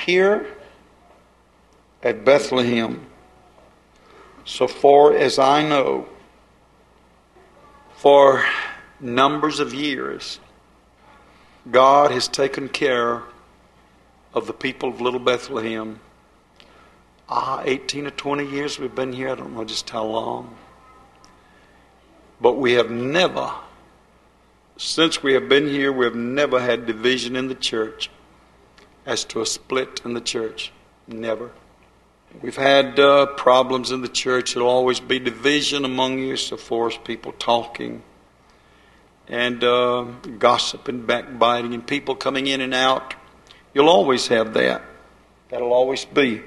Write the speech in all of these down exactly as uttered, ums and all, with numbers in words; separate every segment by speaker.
Speaker 1: here at Bethlehem, so far as I know, for numbers of years, God has taken care of the people of Little Bethlehem. Ah, eighteen or twenty years we've been here. I don't know just how long. But we have never, since we have been here, we have never had division in the church as to a split in the church. Never. We've had uh, problems in the church. There'll always be division among you, so far as people talking and uh, gossip and backbiting and people coming in and out. You'll always have that. That'll always be.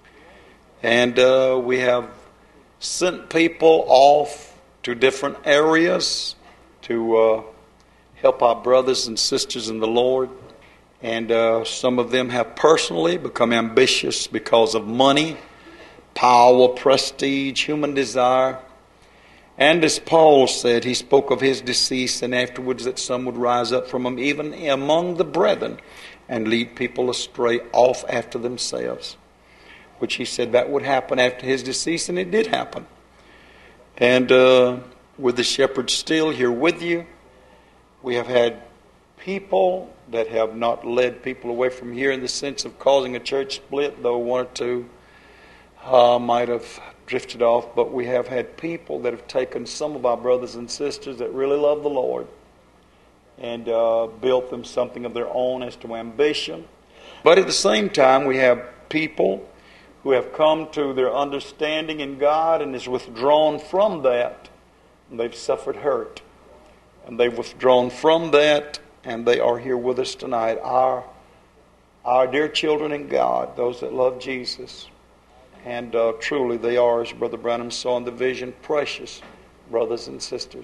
Speaker 1: And uh, we have sent people off to different areas to uh, help our brothers and sisters in the Lord. And uh, some of them have personally become ambitious because of money, power, prestige, human desire. And as Paul said, he spoke of his decease and afterwards that some would rise up from him, even among the brethren, and lead people astray off after themselves. Which he said that would happen after his decease, and it did happen. And uh, with the shepherds still here with you, we have had people that have not led people away from here in the sense of causing a church split, though one or two uh, might have drifted off. But we have had people that have taken some of our brothers and sisters that really love the Lord and uh, built them something of their own as to ambition. But at the same time, we have people who have come to their understanding in God and is withdrawn from that. And they've suffered hurt. And they've withdrawn from that, and they are here with us tonight. Our, our dear children in God, those that love Jesus. And uh, truly they are, as Brother Branham saw in the vision, precious brothers and sisters.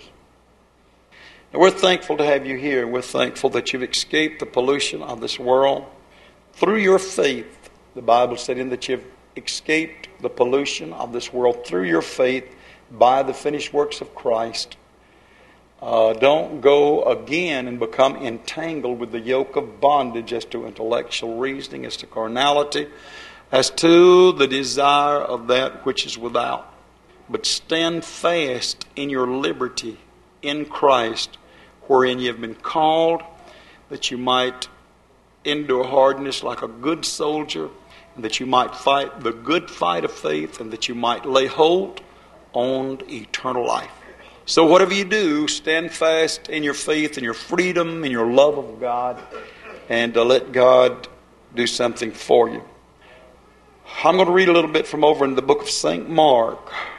Speaker 1: And we're thankful to have you here. We're thankful that you've escaped the pollution of this world through your faith. The Bible said in that you've escaped the pollution of this world through your faith by the finished works of Christ. Uh, don't go again and become entangled with the yoke of bondage as to intellectual reasoning, as to carnality, as to the desire of that which is without. But stand fast in your liberty in Christ, wherein you have been called, that you might endure hardness like a good soldier, and that you might fight the good fight of faith, and that you might lay hold on eternal life. So whatever you do, stand fast in your faith and your freedom and your love of God, and uh, let God do something for you. I'm going to read a little bit from over in the book of Saint Mark.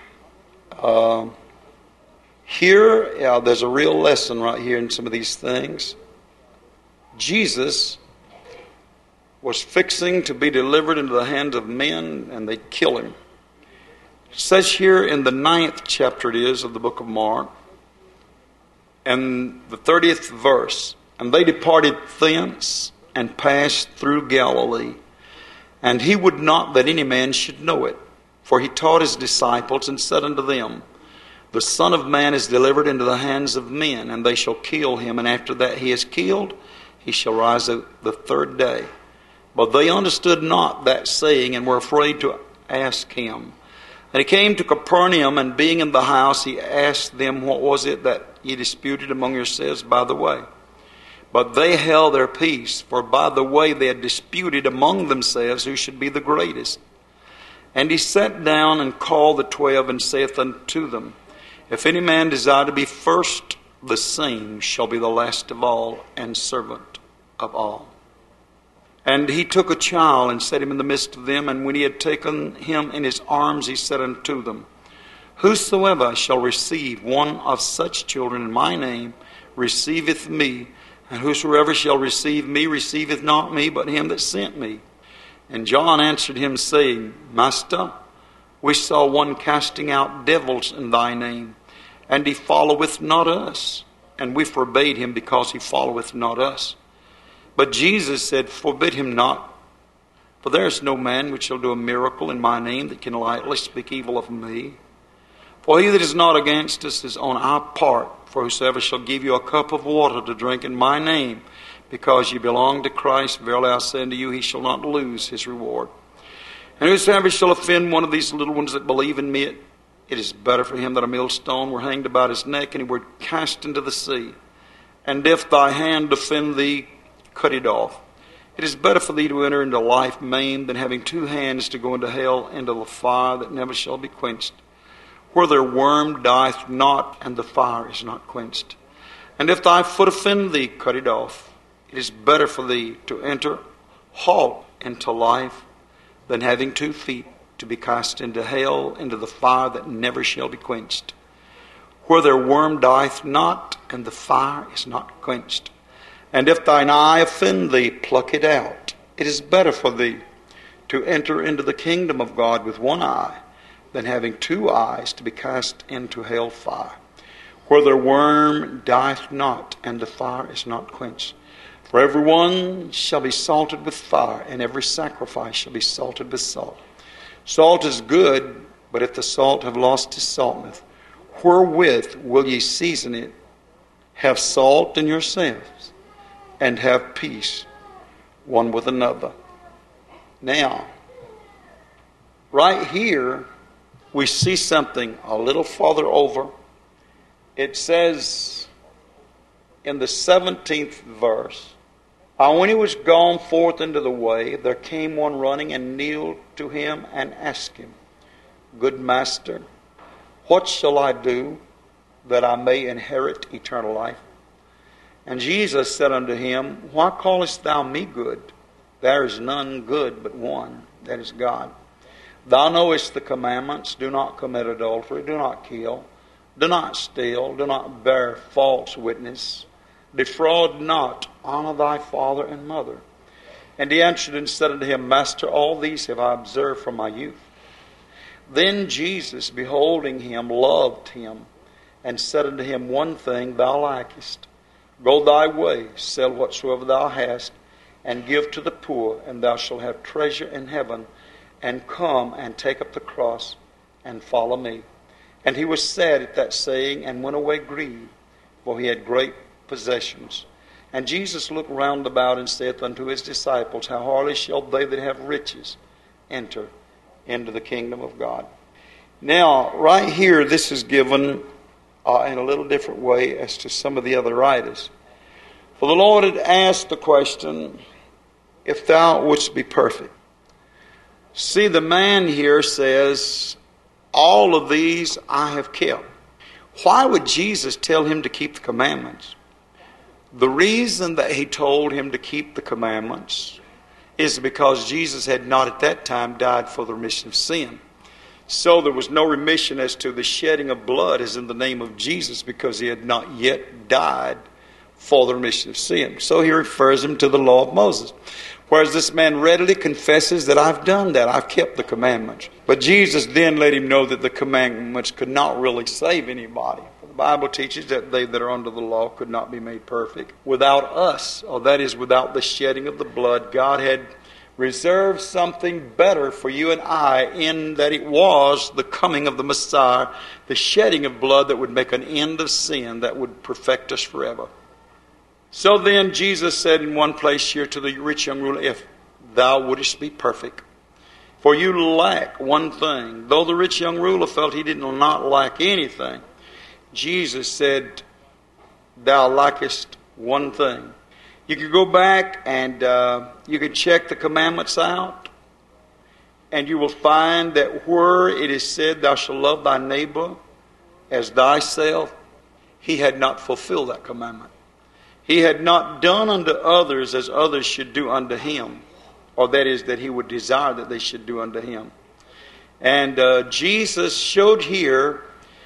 Speaker 1: Uh, here, yeah, there's a real lesson right here in some of these things. Jesus was fixing to be delivered into the hands of men, and they kill him. It says here in the ninth chapter it is of the book of Mark, and the thirtieth verse, and they departed thence and passed through Galilee, and he would not that any man should know it, for he taught his disciples and said unto them, the Son of Man is delivered into the hands of men, and they shall kill him, and after that he is killed, he shall rise the third day. But they understood not that saying, and were afraid to ask him. And he came to Capernaum, and being in the house, he asked them, what was it that ye disputed among yourselves by the way? But they held their peace, for by the way they had disputed among themselves who should be the greatest. And he sat down and called the twelve, and saith unto them, if any man desire to be first, the same shall be the last of all, and servant of all. And he took a child and set him in the midst of them, and when he had taken him in his arms, he said unto them, whosoever shall receive one of such children in my name receiveth me, and whosoever shall receive me receiveth not me, but him that sent me. And John answered him, saying, Master, we saw one casting out devils in thy name, and he followeth not us. And we forbade him because he followeth not us. But Jesus said, forbid him not, for there is no man which shall do a miracle in my name that can lightly speak evil of me. For he that is not against us is on our part. For whosoever shall give you a cup of water to drink in my name, because you belong to Christ, verily I say unto you, he shall not lose his reward. And whosoever shall offend one of these little ones that believe in me, it, it is better for him that a millstone were hanged about his neck, and he were cast into the sea. And if thy hand offend thee, cut it off. It is better for thee to enter into life maimed than having two hands to go into hell, into the fire that never shall be quenched, where their worm dieth not, and the fire is not quenched. And if thy foot offend thee, cut it off. It is better for thee to enter halt into life than having two feet to be cast into hell, into the fire that never shall be quenched, where their worm dieth not, and the fire is not quenched. And if thine eye offend thee, pluck it out. It is better for thee to enter into the kingdom of God with one eye than having two eyes to be cast into hell fire, where their worm dieth not, and the fire is not quenched. For every one shall be salted with fire, and every sacrifice shall be salted with salt. Salt is good, but if the salt have lost his saltness, wherewith will ye season it? Have salt in yourselves, and have peace one with another. Now, right here, we see something a little farther over. It says in the seventeenth verse, "And when he was gone forth into the way, there came one running and kneeled to him and asked him, Good master, what shall I do that I may inherit eternal life? And Jesus said unto him, Why callest thou me good? There is none good but one, that is God. Thou knowest the commandments, do not commit adultery, do not kill, do not steal, do not bear false witness, defraud not, honor thy father and mother. And he answered and said unto him, Master, all these have I observed from my youth. Then Jesus, beholding him, loved him, and said unto him, One thing thou lackest. Go thy way, sell whatsoever thou hast, and give to the poor, and thou shalt have treasure in heaven. And come and take up the cross and follow me. And he was sad at that saying, and went away grieved, for he had great possessions. And Jesus looked round about and saith unto his disciples, How hardly shall they that have riches enter into the kingdom of God? Now, right here, this is given uh, in a little different way as to some of the other writers. For the Lord had asked the question, If thou wouldst be perfect. See, the man here says, all of these I have kept. Why would Jesus tell him to keep the commandments? The reason that he told him to keep the commandments is because Jesus had not at that time died for the remission of sin. So there was no remission as to the shedding of blood as in the name of Jesus, because he had not yet died for the remission of sin. So he refers him to the law of Moses. Whereas this man readily confesses that I've done that. I've kept the commandments. But Jesus then let him know that the commandments could not really save anybody. For the Bible teaches that they that are under the law could not be made perfect without us, or that is, without the shedding of the blood. God had reserved something better for you and I, in that it was the coming of the Messiah, the shedding of blood that would make an end of sin, that would perfect us forever. So then Jesus said in one place here to the rich young ruler, If thou wouldest be perfect, for you lack one thing. Though the rich young ruler felt he did not lack anything, Jesus said, Thou lackest one thing. You could go back and uh, you could check the commandments out, and you will find that where it is said, Thou shalt love thy neighbor as thyself, he had not fulfilled that commandment. He had not done unto others as others should do unto him, or that is, that he would desire that they should do unto him. And uh, Jesus showed here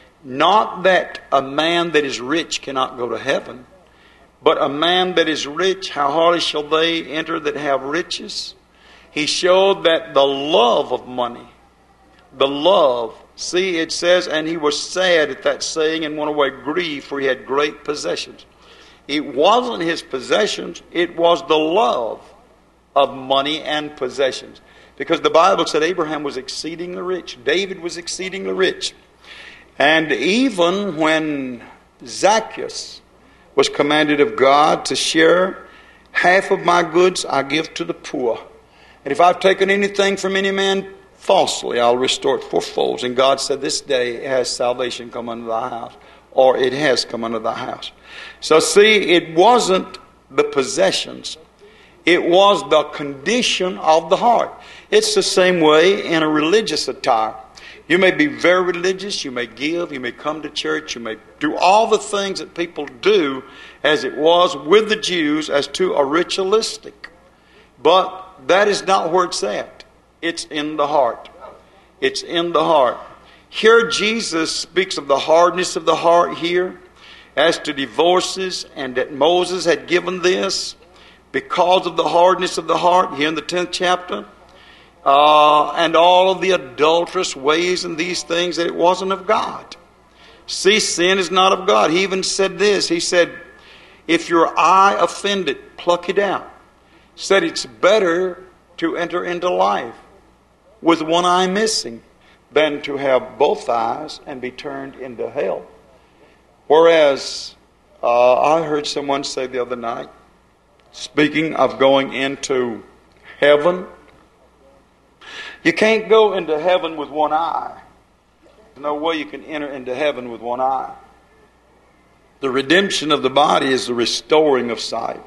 Speaker 1: not that a man that is rich cannot go to heaven, but a man that is rich, how hardly shall they enter that have riches? He showed that the love of money, the love, see, it says, and he was sad at that saying and went away grieved, for he had great possessions. It wasn't his possessions, it was the love of money and possessions. Because the Bible said Abraham was exceedingly rich, David was exceedingly rich. And even when Zacchaeus was commanded of God to share half of my goods I give to the poor. And if I've taken anything from any man falsely, I'll restore it fourfold. And God said, this day has salvation come unto thy house, or it has come unto thy house. So see, it wasn't the possessions. It was the condition of the heart. It's the same way in a religious attire. You may be very religious, you may give, you may come to church, you may do all the things that people do as it was with the Jews as to a ritualistic. But that is not where it's at. It's in the heart. It's in the heart. Here Jesus speaks of the hardness of the heart here as to divorces, and that Moses had given this because of the hardness of the heart here in the tenth chapter. Uh, and all of the adulterous ways and these things, that it wasn't of God. See, sin is not of God. He even said this. He said, if your eye offended, pluck it out. He said it's better to enter into life with one eye missing than to have both eyes and be turned into hell. Whereas, uh, I heard someone say the other night, speaking of going into heaven, you can't go into heaven with one eye. There's no way you can enter into heaven with one eye. The redemption of the body is the restoring of sight.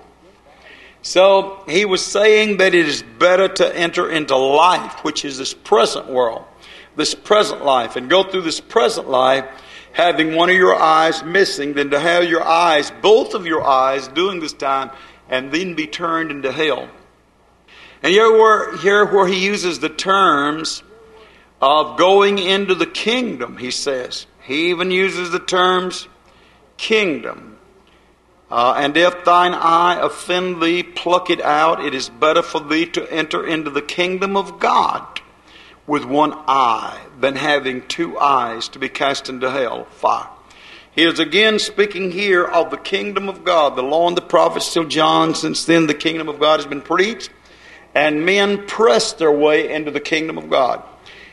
Speaker 1: So he was saying that it is better to enter into life, which is this present world, this present life, and go through this present life having one of your eyes missing than to have your eyes, both of your eyes, doing this time, and then be turned into hell. And here where, here where he uses the terms of going into the kingdom, he says. He even uses the terms kingdom. Uh, and if thine eye offend thee, pluck it out. It is better for thee to enter into the kingdom of God with one eye than having two eyes to be cast into hell fire. He is again speaking here of the kingdom of God. The law and the prophets till John. Since then the kingdom of God has been preached, and men press their way into the kingdom of God.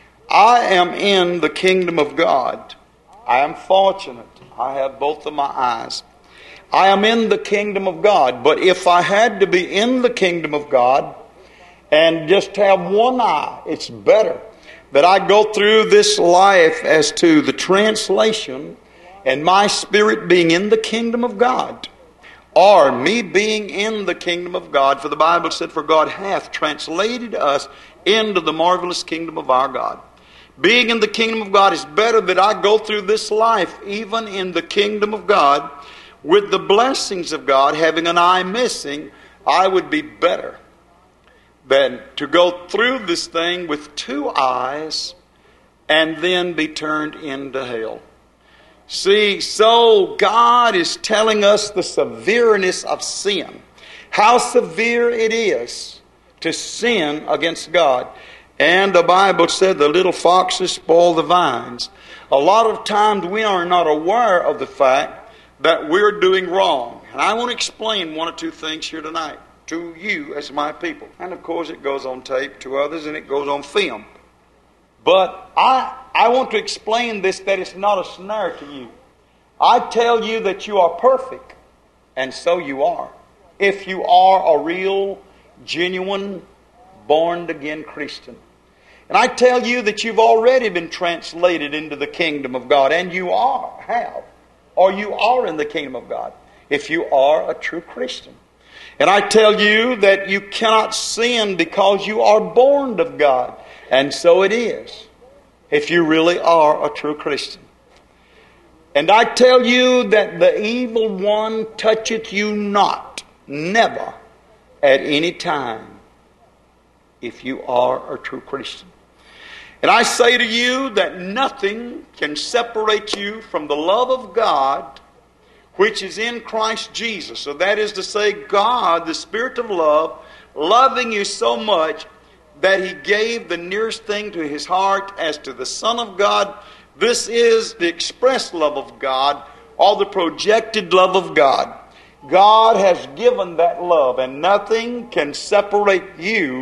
Speaker 1: I am in the kingdom of God. I am fortunate. I have both of my eyes. I am in the kingdom of God. But if I had to be in the kingdom of God and just have one eye, it's better that I go through this life as to the translation and my spirit being in the kingdom of God, or me being in the kingdom of God. For the Bible said, for God hath translated us into the marvelous kingdom of our God. Being in the kingdom of God is better that I go through this life, even in the kingdom of God, with the blessings of God, having an eye missing. I would be better than to go through this thing with two eyes and then be turned into hell. See, so God is telling us the severeness of sin. How severe it is to sin against God. And the Bible said the little foxes spoil the vines. A lot of times we are not aware of the fact that we're doing wrong. And I want to explain one or two things here tonight to you as my people. And of course it goes on tape to others, and it goes on film. But I, I want to explain this, that it's not a snare to you. I tell you that you are perfect, and so you are. If you are a real, genuine, born-again Christian. And I tell you that you've already been translated into the kingdom of God, and you are, have, or you are in the kingdom of God, if you are a true Christian. And I tell you that you cannot sin because you are born of God. And so it is, if you really are a true Christian. And I tell you that the evil one toucheth you not, never, at any time, if you are a true Christian. And I say to you that nothing can separate you from the love of God, which is in Christ Jesus. So that is to say, God, the Spirit of love, loving you so much that He gave the nearest thing to His heart as to the Son of God. This is the expressed love of God, or the projected love of God. God has given that love, and nothing can separate you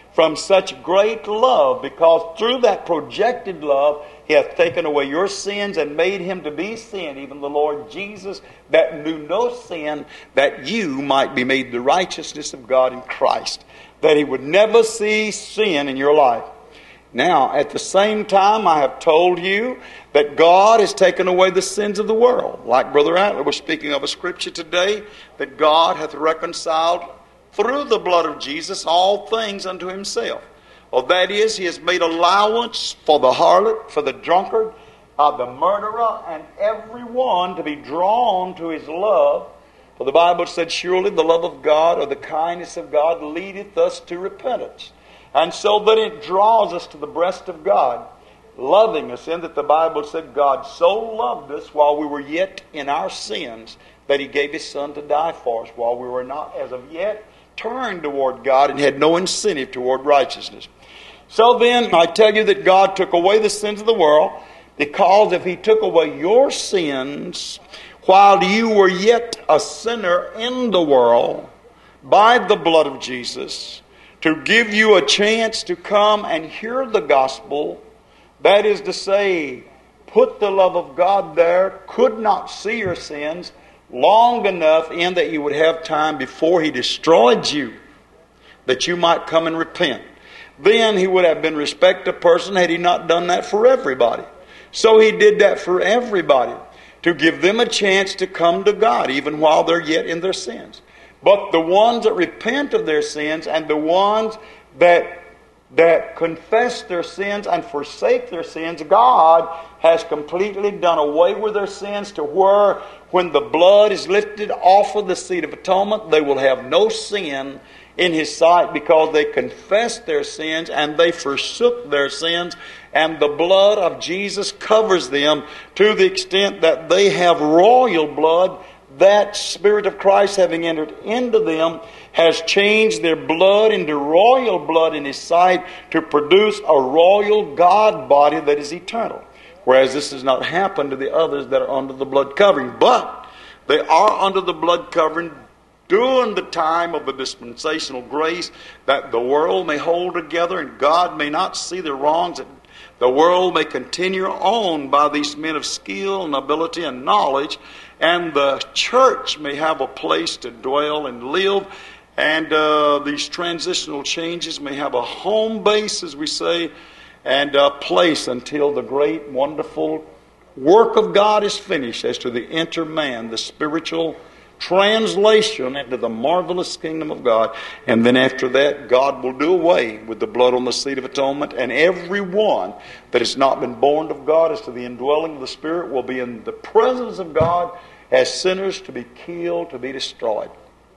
Speaker 1: from such great love, because through that projected love he hath taken away your sins and made him to be sin, even the Lord Jesus, that knew no sin, that you might be made the righteousness of God in Christ, that he would never see sin in your life. Now, at the same time, I have told you that God has taken away the sins of the world. Like Brother Adler was speaking of a scripture today, that God hath reconciled through the blood of Jesus all things unto himself. Well, that is, he has made allowance for the harlot, for the drunkard, uh, the murderer, and everyone to be drawn to his love. For the Bible said, surely the love of God or the kindness of God leadeth us to repentance. And so that it draws us to the breast of God, loving us, in that the Bible said God so loved us while we were yet in our sins, that he gave his Son to die for us, while we were not as of yet turned toward God and had no incentive toward righteousness. So then, I tell you that God took away the sins of the world, because if he took away your sins while you were yet a sinner in the world, by the blood of Jesus, to give you a chance to come and hear the gospel, that is to say, put the love of God there, could not see your sins long enough in that you would have time before he destroyed you, that you might come and repent. Then he would have been respect a person had he not done that for everybody. So he did that for everybody, to give them a chance to come to God, even while they're yet in their sins. But the ones that repent of their sins, and the ones that that confess their sins and forsake their sins, God has completely done away with their sins, to where when the blood is lifted off of the seat of atonement, they will have no sin in his sight, because they confessed their sins and they forsook their sins, and the blood of Jesus covers them to the extent that they have royal blood. That Spirit of Christ, having entered into them, has changed their blood into royal blood in his sight, to produce a royal God body that is eternal. Whereas this has not happened to the others that are under the blood covering. But they are under the blood covering during the time of the dispensational grace, that the world may hold together and God may not see their wrongs, that the world may continue on by these men of skill and ability and knowledge, and the church may have a place to dwell and live, and uh, these transitional changes may have a home base, as we say, and a place until the great, wonderful work of God is finished as to the inner man, the spiritual translation into the marvelous kingdom of God. And then after that, God will do away with the blood on the seat of atonement, and everyone that has not been born of God as to the indwelling of the Spirit will be in the presence of God as sinners, to be killed, to be destroyed.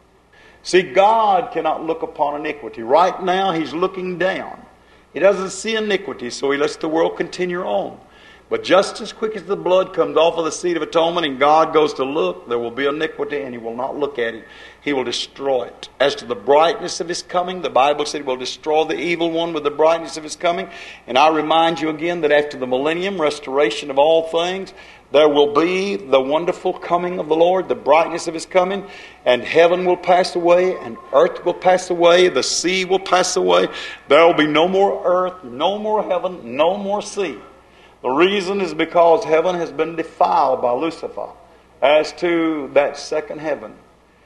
Speaker 1: See, God cannot look upon iniquity. Right now, he's looking down. He doesn't see iniquity, so he lets the world continue on. But just as quick as the blood comes off of the seat of atonement and God goes to look, there will be iniquity, and he will not look at it. He will destroy it. As to the brightness of his coming, the Bible said he will destroy the evil one with the brightness of his coming. And I remind you again that after the millennium, restoration of all things, there will be the wonderful coming of the Lord, the brightness of his coming, and heaven will pass away, and earth will pass away, the sea will pass away. There will be no more earth, no more heaven, no more sea. The reason is because heaven has been defiled by Lucifer as to that second heaven.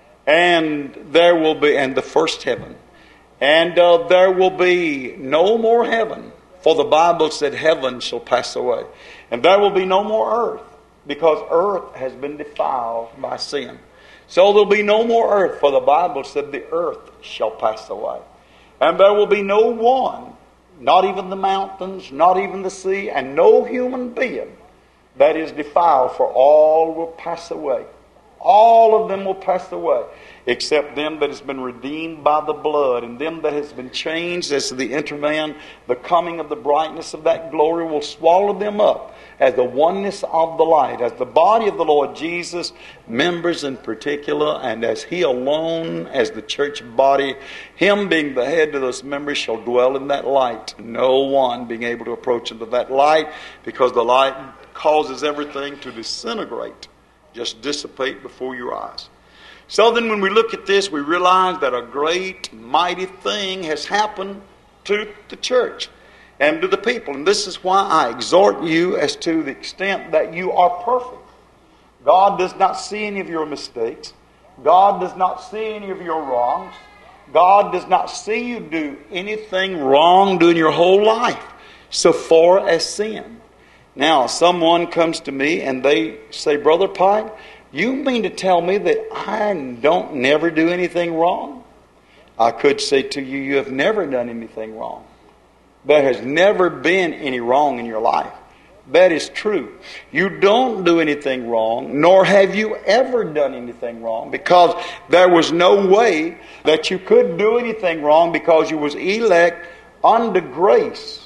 Speaker 1: And there will be, and the first heaven. And uh, there will be no more heaven, for the Bible said heaven shall pass away. And there will be no more earth, because earth has been defiled by sin. So there will be no more earth, for the Bible said the earth shall pass away. And there will be no one, not even the mountains, not even the sea, and no human being that is defiled, for all will pass away. All of them will pass away, except them that has been redeemed by the blood, and them that has been changed as to the inner man. The coming of the brightness of that glory will swallow them up as the oneness of the light, as the body of the Lord Jesus, members in particular, and as he alone, as the church body, him being the head of those members, shall dwell in that light. No one being able to approach into that light, because the light causes everything to disintegrate, just dissipate before your eyes. So then when we look at this, we realize that a great, mighty thing has happened to the church and to the people. And this is why I exhort you as to the extent that you are perfect. God does not see any of your mistakes. God does not see any of your wrongs. God does not see you do anything wrong during your whole life so far as sin. Now, someone comes to me and they say, Brother Pike, you mean to tell me that I don't never do anything wrong? I could say to you, you have never done anything wrong. There has never been any wrong in your life. That is true. You don't do anything wrong, nor have you ever done anything wrong, because there was no way that you could do anything wrong, because you was elect under grace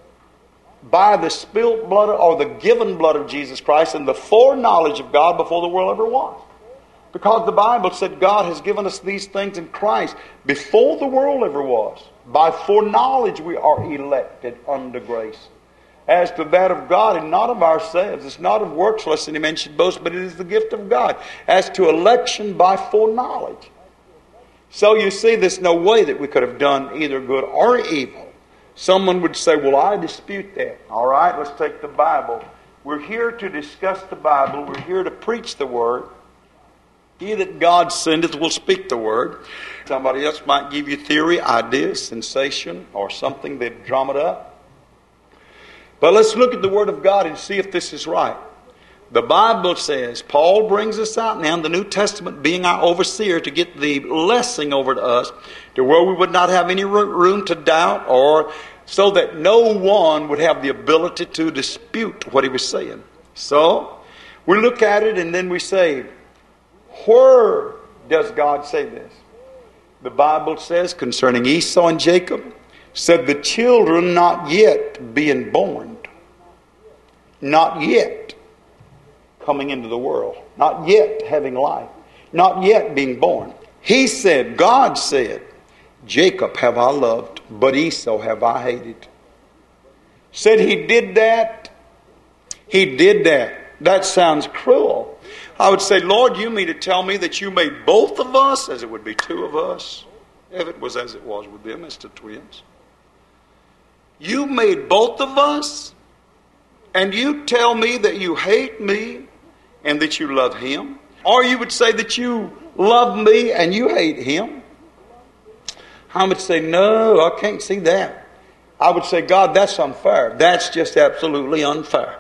Speaker 1: by the spilt blood or the given blood of Jesus Christ and the foreknowledge of God before the world ever was. Because the Bible said God has given us these things in Christ before the world ever was. By foreknowledge we are elected under grace. As to that of God and not of ourselves. It's not of works lest any man should boast, but it is the gift of God. As to election by foreknowledge. So you see, there's no way that we could have done either good or evil. Someone would say, well, I dispute that. All right, let's take the Bible. We're here to discuss the Bible. We're here to preach the Word. He that God sendeth will speak the Word. Somebody else might give you theory, ideas, sensation, or something that drum it up. But let's look at the Word of God and see if this is right. The Bible says, Paul brings us out now in the New Testament, being our overseer, to get the blessing over to us, to where we would not have any room to doubt, or so that no one would have the ability to dispute what he was saying. So, we look at it and then we say, where does God say this? The Bible says concerning Esau and Jacob, said the children not yet being born, not yet coming into the world, not yet having life, not yet being born. He said, God said, Jacob have I loved, but Esau have I hated. Said he did that. He did that. That sounds cruel. I would say, Lord, you mean to tell me that you made both of us, as it would be two of us, if it was as it was with them as the twins. You made both of us, and you tell me that you hate me and that you love him? Or you would say that you love me and you hate him? I would say, no, I can't see that. I would say, God, that's unfair. That's just absolutely unfair.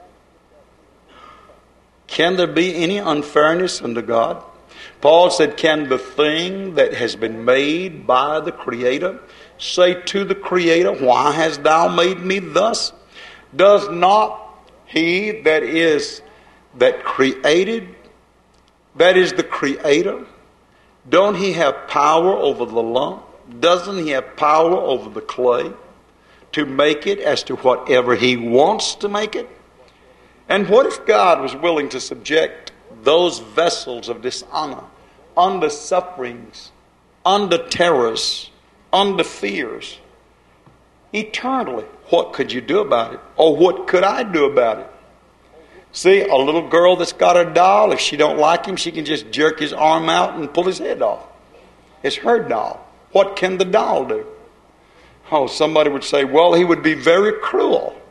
Speaker 1: Can there be any unfairness unto God? Paul said, can the thing that has been made by the Creator say to the Creator, why hast thou made me thus? Does not he that is that created, that is the Creator, don't he have power over the lump? Doesn't he have power over the clay to make it as to whatever he wants to make it? And what if God was willing to subject those vessels of dishonor under sufferings, under terrors, under fears, eternally? What could you do about it? Or what could I do about it? See, a little girl that's got a doll, if she don't like him, she can just jerk his arm out and pull his head off. It's her doll. What can the doll do? Oh, somebody would say, well, he would be very cruel.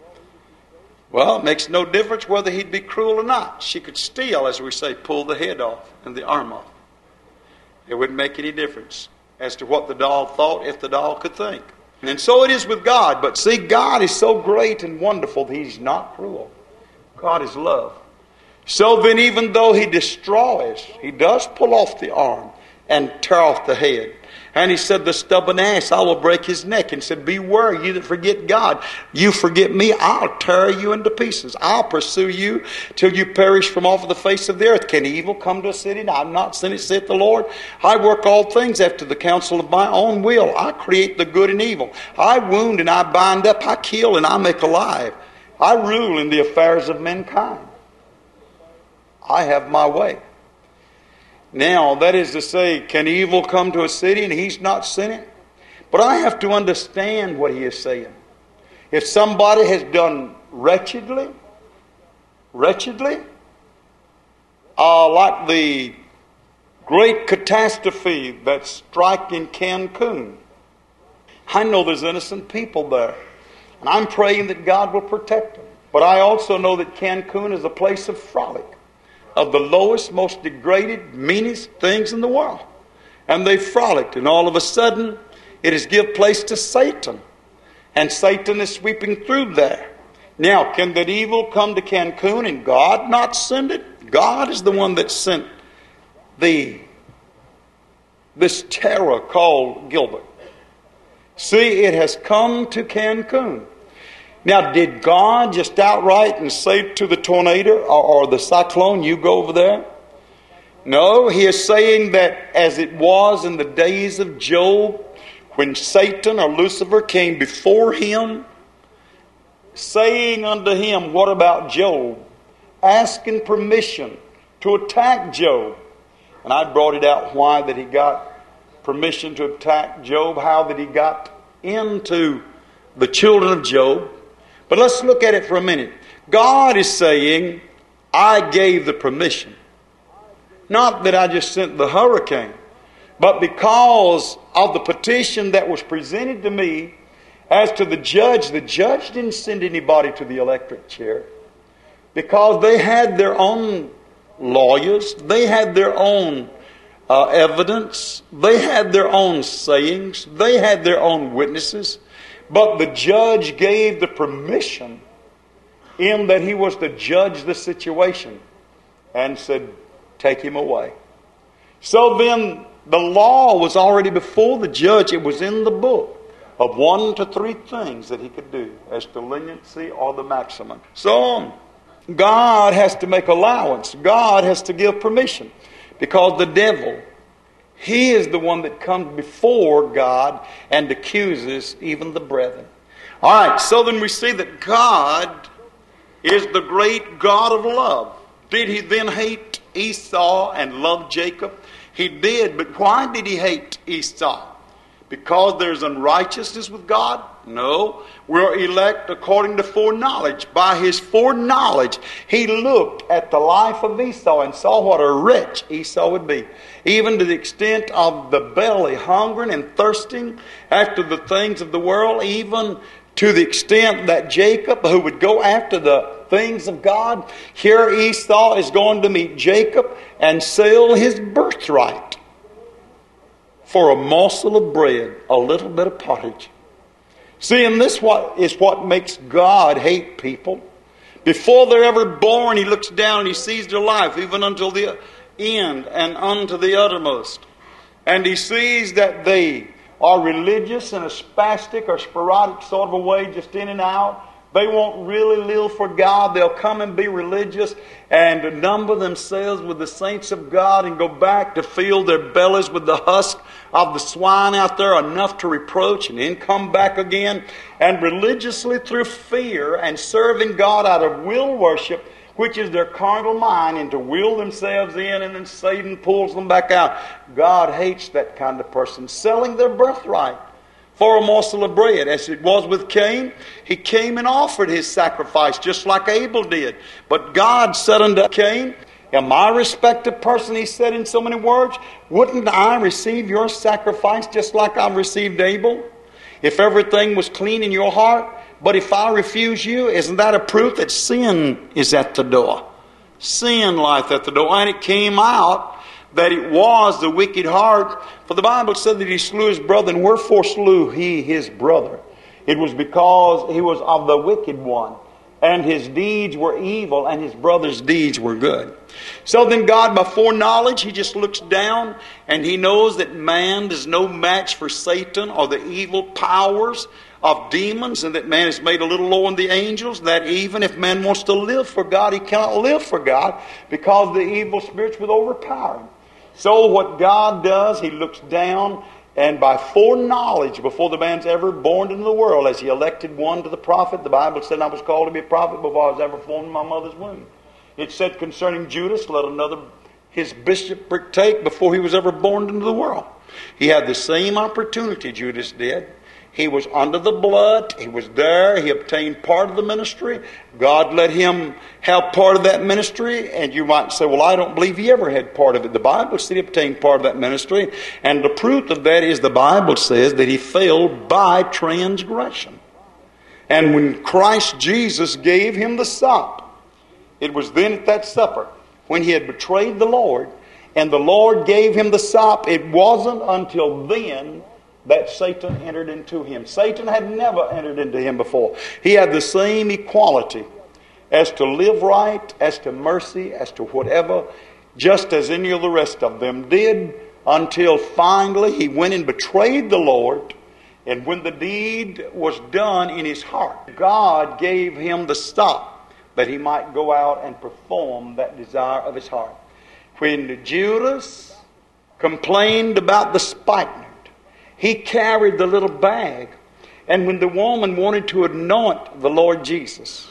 Speaker 1: Well, it makes no difference whether he'd be cruel or not. She could still, as we say, pull the head off and the arm off. It wouldn't make any difference as to what the doll thought, if the doll could think. And so it is with God. But see, God is so great and wonderful that he's not cruel. God is love. So then, even though he destroys, he does pull off the arm and tear off the head. And he said, the stubborn ass, I will break his neck. And said, beware, you that forget God. You forget me, I'll tear you into pieces. I'll pursue you till you perish from off of the face of the earth. Can evil come to a city? I have not sent it, saith the Lord. I work all things after the counsel of my own will. I create the good and evil. I wound and I bind up. I kill and I make alive. I rule in the affairs of mankind. I have my way. Now, that is to say, can evil come to a city and he's not sent it? But I have to understand what he is saying. If somebody has done wretchedly, wretchedly, uh, like the great catastrophe that's striking Cancun, I know there's innocent people there. And I'm praying that God will protect them. But I also know that Cancun is a place of frolic, of the lowest, most degraded, meanest things in the world. And they frolicked, and all of a sudden, it has given place to Satan. And Satan is sweeping through there. Now, can that evil come to Cancun and God not send it? God is the one that sent the this terror called Gilbert. See, it has come to Cancun. Now, did God just outright and say to the tornado or, or the cyclone, you go over there? No, he is saying that as it was in the days of Job, when Satan or Lucifer came before him, saying unto him, what about Job? Asking permission to attack Job. And I brought it out why that he got permission to attack Job, how that he got into the children of Job. But let's look at it for a minute. God is saying, I gave the permission. Not that I just sent the hurricane, but because of the petition that was presented to me as to the judge. The judge didn't send anybody to the electric chair because they had their own lawyers. They had their own uh, evidence. They had their own sayings. They had their own witnesses. But the judge gave the permission in that he was to judge the situation and said, take him away. So then the law was already before the judge. It was in the book of one to three things that he could do as to leniency or the maximum. So God has to make allowance. God has to give permission because the devil, he is the one that comes before God and accuses even the brethren. All right, so then we see that God is the great God of love. Did he then hate Esau and love Jacob? He did, but why did he hate Esau? Because there's unrighteousness with God? No. We're elect according to foreknowledge. By his foreknowledge, he looked at the life of Esau and saw what a wretch Esau would be. Even to the extent of the belly hungering and thirsting after the things of the world. Even to the extent that Jacob, who would go after the things of God, here Esau is going to meet Jacob and sell his birthright for a morsel of bread, a little bit of pottage. See, and this what is what makes God hate people. Before they're ever born, he looks down and he sees their life, even until the end and unto the uttermost. And he sees that they are religious in a spastic or sporadic sort of a way, just in and out. They won't really live for God. They'll come and be religious and number themselves with the saints of God and go back to fill their bellies with the husk of the swine out there, enough to reproach, and then come back again. And religiously through fear and serving God out of will worship, which is their carnal mind, and to will themselves in, and then Satan pulls them back out. God hates that kind of person, selling their birthright for a morsel of bread. As it was with Cain, he came and offered his sacrifice just like Abel did. But God said unto Cain, am I a respected person, he said in so many words? Wouldn't I receive your sacrifice just like I received Abel? If everything was clean in your heart, but if I refuse you, isn't that a proof that sin is at the door? Sin lieth at the door. And it came out that it was the wicked heart. For the Bible said that he slew his brother. And wherefore slew he his brother? It was because he was of the wicked one. And his deeds were evil, and his brother's deeds were good. So then God, by foreknowledge, he just looks down, and he knows that man is no match for Satan or the evil powers of demons, and that man is made a little lower than the angels, that even if man wants to live for God, he cannot live for God because the evil spirits will overpower him. So what God does, he looks down, and by foreknowledge, before the man's ever born into the world, as he elected one to the prophet, the Bible said, I was called to be a prophet before I was ever formed in my mother's womb. It said concerning Judas, let another his bishopric take before he was ever born into the world. He had the same opportunity Judas did. He was under the blood. He was there. He obtained part of the ministry. God let him have part of that ministry. And you might say, well, I don't believe he ever had part of it. The Bible said he obtained part of that ministry. And the proof of that is the Bible says that he failed by transgression. And when Christ Jesus gave him the sop, it was then at that supper when he had betrayed the Lord, and the Lord gave him the sop, it wasn't until then that Satan entered into him. Satan had never entered into him before. He had the same equality as to live right, as to mercy, as to whatever, just as any of the rest of them did, until finally he went and betrayed the Lord. And when the deed was done in his heart, God gave him the stop that he might go out and perform that desire of his heart. When Judas complained about the spikenard, he carried the little bag. And when the woman wanted to anoint the Lord Jesus,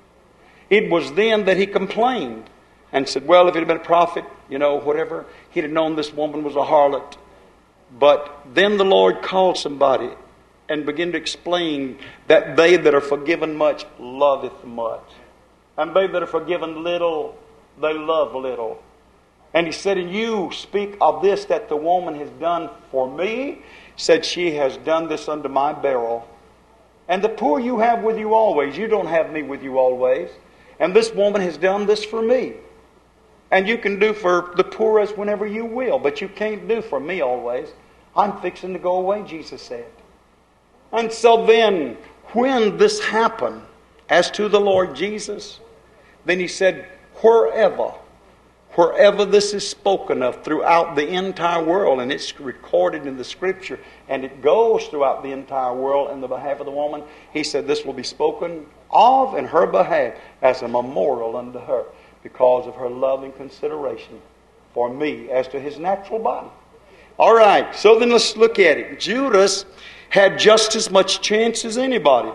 Speaker 1: it was then that he complained and said, well, if it had been a prophet, you know, whatever, he'd have known this woman was a harlot. But then the Lord called somebody and began to explain that they that are forgiven much loveth much. And they that are forgiven little, they love little. And he said, and you speak of this that the woman has done for me. Said, she has done this unto my barrel. And the poor you have with you always. You don't have me with you always. And this woman has done this for me. And you can do for the poor as whenever you will. But you can't do for me always. I'm fixing to go away, Jesus said. And so then, when this happened, as to the Lord Jesus, then he said, wherever, wherever this is spoken of throughout the entire world, and it's recorded in the Scripture, and it goes throughout the entire world in the behalf of the woman, he said this will be spoken of in her behalf as a memorial unto her because of her love and consideration for me as to his natural body. All right, so then let's look at it. Judas had just as much chance as anybody.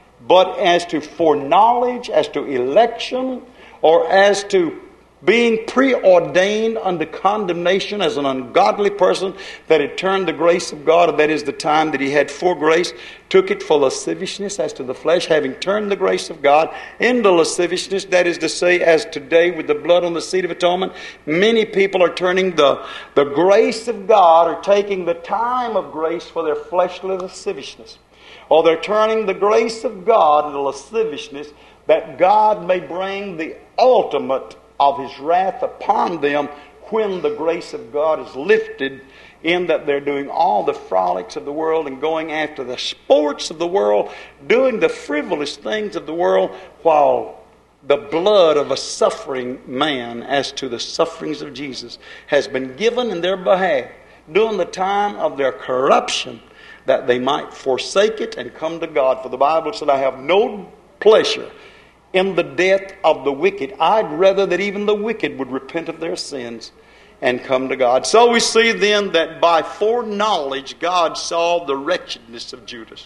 Speaker 1: But as to foreknowledge, as to election, or as to being preordained unto condemnation as an ungodly person that had turned the grace of God, that is the time that he had for grace, took it for lasciviousness as to the flesh, having turned the grace of God into lasciviousness, that is to say, as today with the blood on the seat of atonement, many people are turning the, the grace of God, or taking the time of grace for their fleshly lasciviousness. Or they're turning the grace of God into lasciviousness, that God may bring the ultimate of his wrath upon them when the grace of God is lifted, in that they're doing all the frolics of the world and going after the sports of the world, doing the frivolous things of the world, while the blood of a suffering man, as to the sufferings of Jesus, has been given in their behalf during the time of their corruption, that they might forsake it and come to God. For the Bible said, I have no pleasure in the death of the wicked. I'd rather that even the wicked would repent of their sins and come to God. So we see then that by foreknowledge God saw the wretchedness of Judas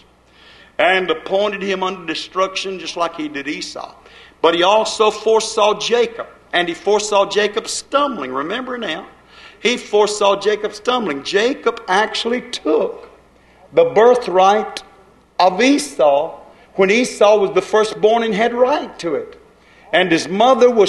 Speaker 1: and appointed him unto destruction, just like he did Esau. But he also foresaw Jacob, and he foresaw Jacob stumbling. Remember now, he foresaw Jacob stumbling. Jacob actually took the birthright of Esau when Esau was the firstborn and had right to it. And his mother was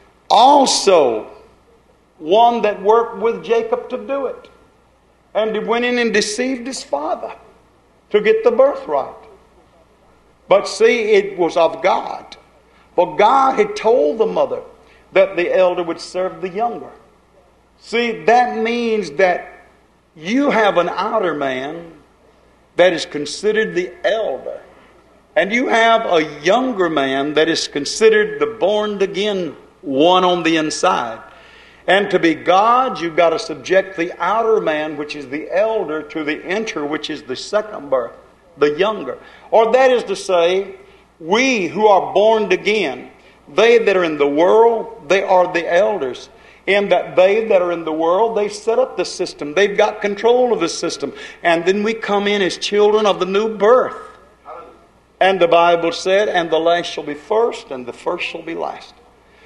Speaker 1: also one that worked with Jacob to do it. And he went in and deceived his father to get the birthright. But see, it was of God. For God had told the mother that the elder would serve the younger. See, that means that you have an outer man that is considered the elder. And you have a younger man that is considered the born-again one on the inside. And to be God, you've got to subject the outer man, which is the elder, to the inner, which is the second birth, the younger. Or that is to say, we who are born again, they that are in the world, they are the elders. In that they that are in the world, they set up the system. They've got control of the system. And then we come in as children of the new birth. And the Bible said, and the last shall be first, and the first shall be last.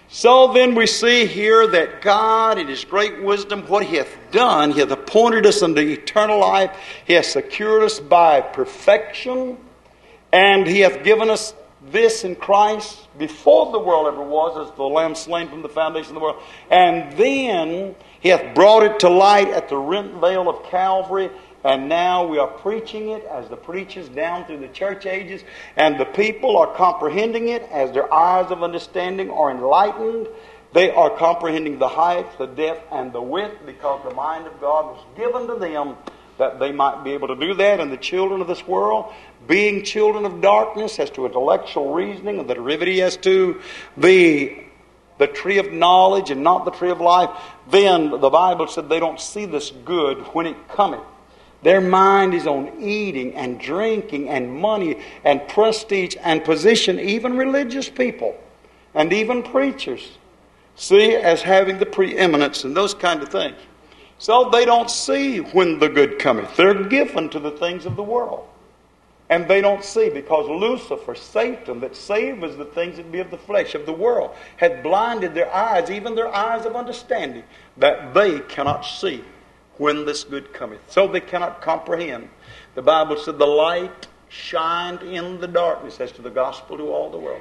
Speaker 1: So then we see here that God, in His great wisdom, what He hath done, He hath appointed us unto eternal life. He hath secured us by perfection. And He hath given us this in Christ before the world ever was, as the Lamb slain from the foundation of the world. And then He hath brought it to light at the rent veil of Calvary. And now we are preaching it as the preachers down through the church ages. And the people are comprehending it as their eyes of understanding are enlightened. They are comprehending the height, the depth, and the width, because the mind of God was given to them that they might be able to do that. And the children of this world, being children of darkness as to intellectual reasoning, and the derivative as to the, the tree of knowledge and not the tree of life, then the Bible said they don't see this good when it cometh. Their mind is on eating and drinking and money and prestige and position. Even religious people and even preachers see as having the preeminence and those kind of things. So they don't see when the good cometh. They're given to the things of the world. And they don't see, because Lucifer, Satan, that savors the things that be of the flesh, of the world, had blinded their eyes, even their eyes of understanding, that they cannot see when this good cometh. So they cannot comprehend. The Bible said the light shined in the darkness as to the gospel to all the world.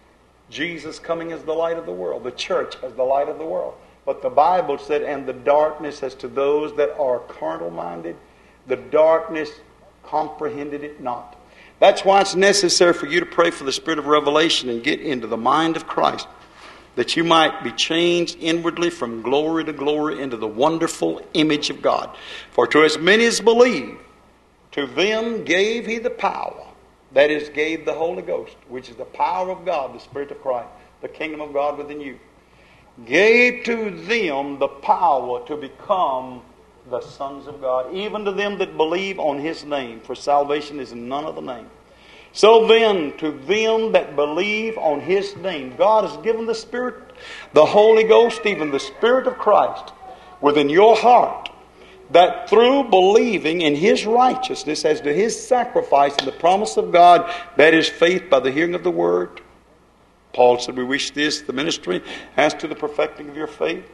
Speaker 1: Jesus coming as the light of the world. The church as the light of the world. But the Bible said, and the darkness as to those that are carnal-minded, the darkness comprehended it not. That's why it's necessary for you to pray for the spirit of revelation and get into the mind of Christ, that you might be changed inwardly from glory to glory into the wonderful image of God. For to as many as believe, to them gave He the power, that is, gave the Holy Ghost, which is the power of God, the Spirit of Christ, the kingdom of God within you. Gave to them the power to become the sons of God, even to them that believe on His name, for salvation is in none other name. So then, to them that believe on His name, God has given the Spirit, the Holy Ghost, even the Spirit of Christ, within your heart, that through believing in His righteousness as to His sacrifice and the promise of God, that is faith by the hearing of the Word. Paul said, we wish this, the ministry, as to the perfecting of your faith.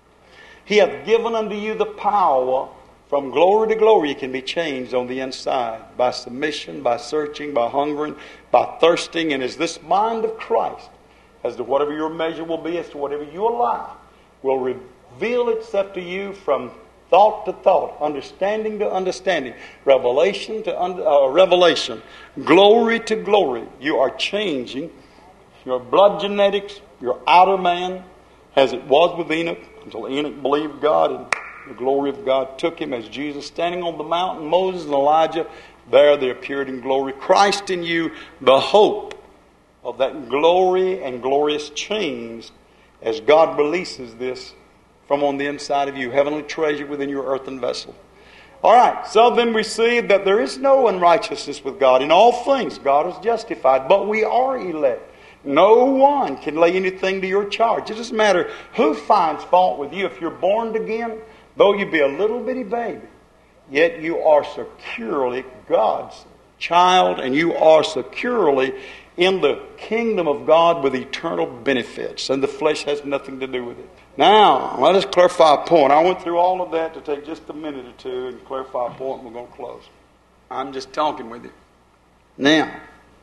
Speaker 1: He hath given unto you the power. From glory to glory, you can be changed on the inside by submission, by searching, by hungering, by thirsting. And as this mind of Christ, as to whatever your measure will be, as to whatever you allow, will reveal itself to you from thought to thought, understanding to understanding, revelation to un- uh, revelation, glory to glory. You are changing your blood genetics, your outer man, as it was with Enoch, until Enoch believed God and the glory of God took him, as Jesus standing on the mountain, Moses and Elijah, there they appeared in glory. Christ in you, the hope of that glory and glorious change, as God releases this from on the inside of you, heavenly treasure within your earthen vessel. All right, so then we see that there is no unrighteousness with God. In all things, God is justified, but we are elect. No one can lay anything to your charge. It doesn't matter who finds fault with you. If you're born again, though you be a little bitty baby, yet you are securely God's child, and you are securely in the kingdom of God with eternal benefits, and the flesh has nothing to do with it. Now, let us clarify a point. I went through all of that to take just a minute or two and clarify a point, and we're going to close. I'm just talking with you. Now,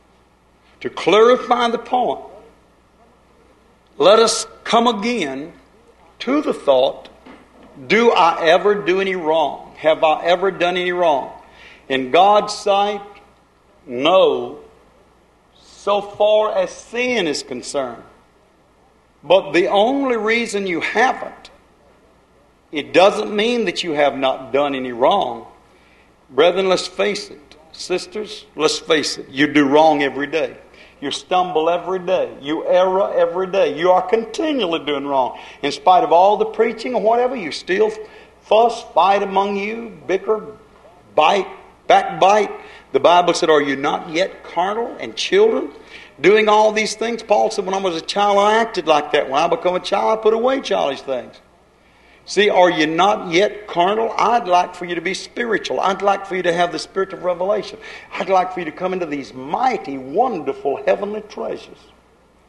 Speaker 1: to clarify the point, let us come again to the thought, do I ever do any wrong? Have I ever done any wrong? In God's sight, no, so far as sin is concerned. But the only reason you haven't, it doesn't mean that you have not done any wrong. Brethren, let's face it. Sisters, let's face it. You do wrong every day. You stumble every day. You err every day. You are continually doing wrong. In spite of all the preaching or whatever, you still fuss, fight among you, bicker, bite, backbite. The Bible said, are you not yet carnal and children? Doing all these things. Paul said, when I was a child, I acted like that. When I become a child, I put away childish things. See, are you not yet carnal? I'd like for you to be spiritual. I'd like for you to have the spirit of revelation. I'd like for you to come into these mighty, wonderful heavenly treasures.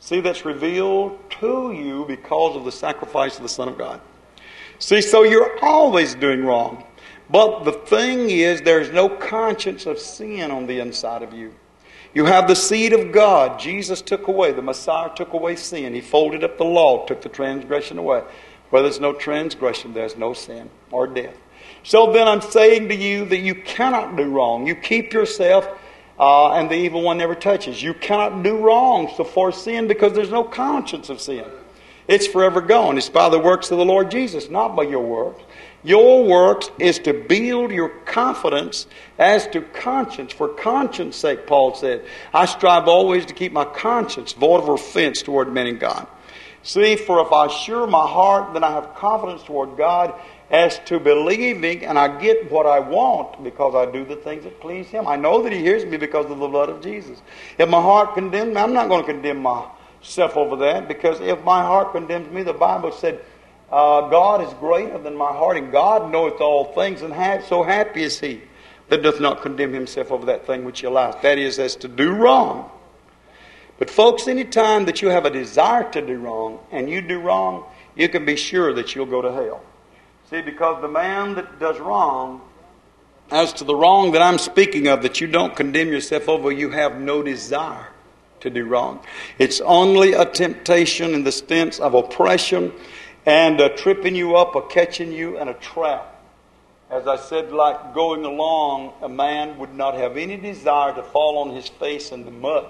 Speaker 1: See, that's revealed to you because of the sacrifice of the Son of God. See, so you're always doing wrong. But the thing is, there's no conscience of sin on the inside of you. You have the seed of God. Jesus took away, the Messiah took away sin. He folded up the law, took the transgression away. Where there's no transgression, there's no sin or death. So then I'm saying to you that you cannot do wrong. You keep yourself, uh, and the evil one never touches. You cannot do wrong so for sin because there's no conscience of sin. It's forever gone. It's by the works of the Lord Jesus, not by your works. Your works is to build your confidence as to conscience. For conscience sake, Paul said, I strive always to keep my conscience void of offense toward men and God. See, for if I assure my heart, then I have confidence toward God as to believing, and I get what I want because I do the things that please Him. I know that He hears me because of the blood of Jesus. If my heart condemns me, I'm not going to condemn myself over that, because if my heart condemns me, the Bible said, Uh, God is greater than my heart, and God knoweth all things, and ha- so happy is He that doth not condemn himself over that thing which He allows. That is, as to do wrong. But folks, any time that you have a desire to do wrong, and you do wrong, you can be sure that you'll go to hell. See, because the man that does wrong, as to the wrong that I'm speaking of, that you don't condemn yourself over, you have no desire to do wrong. It's only a temptation in the sense of oppression, and uh, tripping you up or catching you in a trap. As I said, like going along, a man would not have any desire to fall on his face in the mud.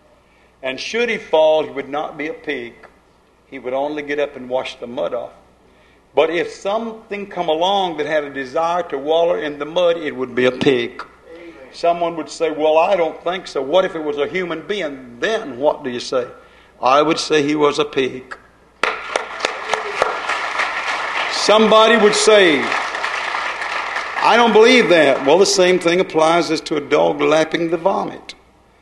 Speaker 1: And should he fall, he would not be a pig. He would only get up and wash the mud off. But if something come along that had a desire to wallow in the mud, it would be a pig. Amen. Someone would say, well, I don't think so. What if it was a human being? Then what do you say? I would say he was a pig. Somebody would say, I don't believe that. Well, the same thing applies as to a dog lapping the vomit.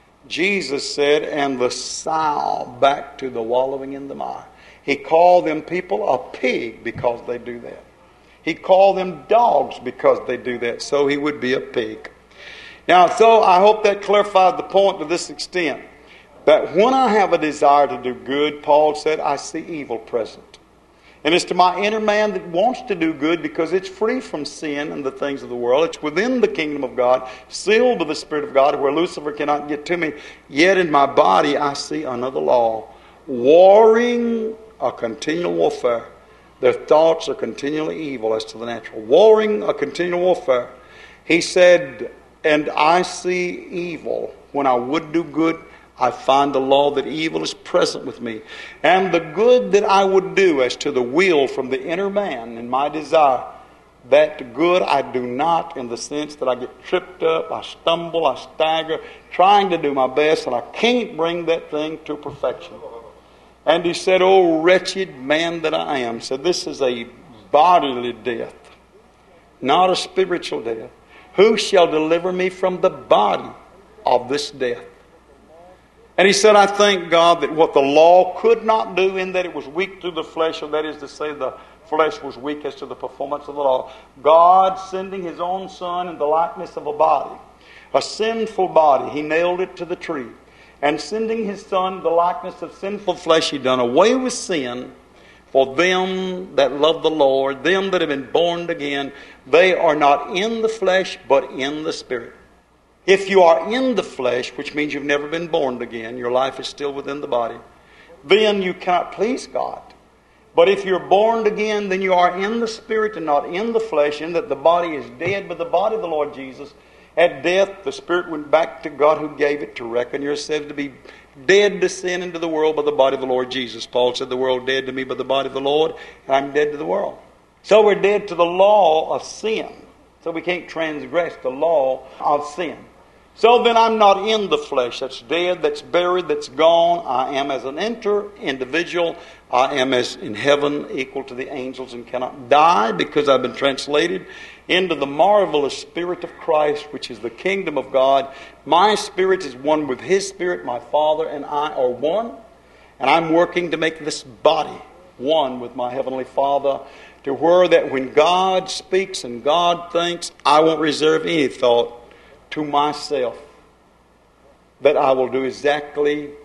Speaker 1: Jesus said, and the sow back to the wallowing in the mire. He called them people a pig because they do that. He called them dogs because they do that. So he would be a pig. Now, so I hope that clarified the point to this extent. That when I have a desire to do good, Paul said, I see evil present. And it's to my inner man that wants to do good because it's free from sin and the things of the world. It's within the kingdom of God, sealed with the Spirit of God, where Lucifer cannot get to me. Yet in my body I see another law, warring a continual warfare. Their thoughts are continually evil as to the natural. Warring a continual warfare. He said, and I see evil when I would do good. I find the law that evil is present with me. And the good that I would do as to the will from the inner man and my desire, that good I do not, in the sense that I get tripped up, I stumble, I stagger, trying to do my best, and I can't bring that thing to perfection. And he said, oh, wretched man that I am. So this is a bodily death, not a spiritual death. Who shall deliver me from the body of this death? And he said, I thank God that what the law could not do, in that it was weak through the flesh, or that is to say the flesh was weak as to the performance of the law, God sending His own Son in the likeness of a body, a sinful body, He nailed it to the tree. And sending His Son in the likeness of sinful flesh, He done away with sin for them that love the Lord, them that have been born again. They are not in the flesh, but in the Spirit. If you are in the flesh, which means you've never been born again, your life is still within the body, then you cannot please God. But if you're born again, then you are in the Spirit and not in the flesh, in that the body is dead, but the body of the Lord Jesus, at death, the Spirit went back to God who gave it, to reckon yourselves to be dead to sin and to the world by the body of the Lord Jesus. Paul said, the world dead to me by the body of the Lord, and I'm dead to the world. So we're dead to the law of sin. So we can't transgress the law of sin. So then I'm not in the flesh. That's dead, that's buried, that's gone. I am as an enter individual. I am as in heaven, equal to the angels, and cannot die because I've been translated into the marvelous Spirit of Christ, which is the kingdom of God. My spirit is one with His Spirit. My Father and I are one. And I'm working to make this body one with my Heavenly Father, to where that when God speaks and God thinks, I won't reserve any thought to myself, that I will do exactly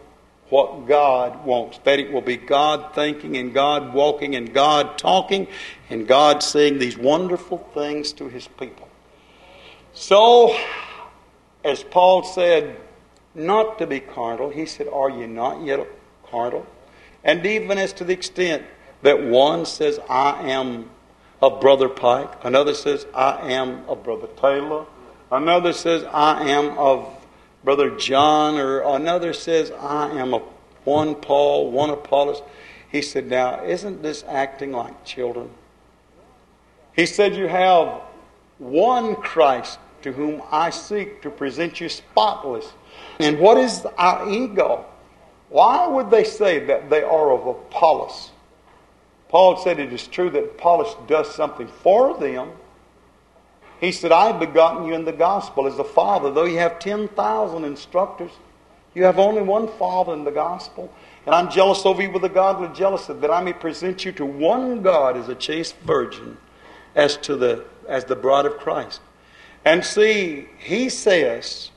Speaker 1: what God wants. That it will be God thinking and God walking and God talking and God saying these wonderful things to His people. So, as Paul said, not to be carnal, he said, are you not yet carnal? And even as to the extent that one says, I am of Brother Pike. Another says, I am of Brother Taylor. Another says, I am of Brother John. Or another says, I am of one Paul, one Apollos. He said, now, isn't this acting like children? He said, you have one Christ to whom I seek to present you spotless. And what is our ego? Why would they say that they are of Apollos? Paul said it is true that Apollos does something for them. He said, I have begotten you in the gospel as a father. Though you have ten thousand instructors, you have only one father in the gospel. And I'm jealous over you with a godly jealousy, that I may present you to one God as a chaste virgin, as to the as the bride of Christ. And see, he says,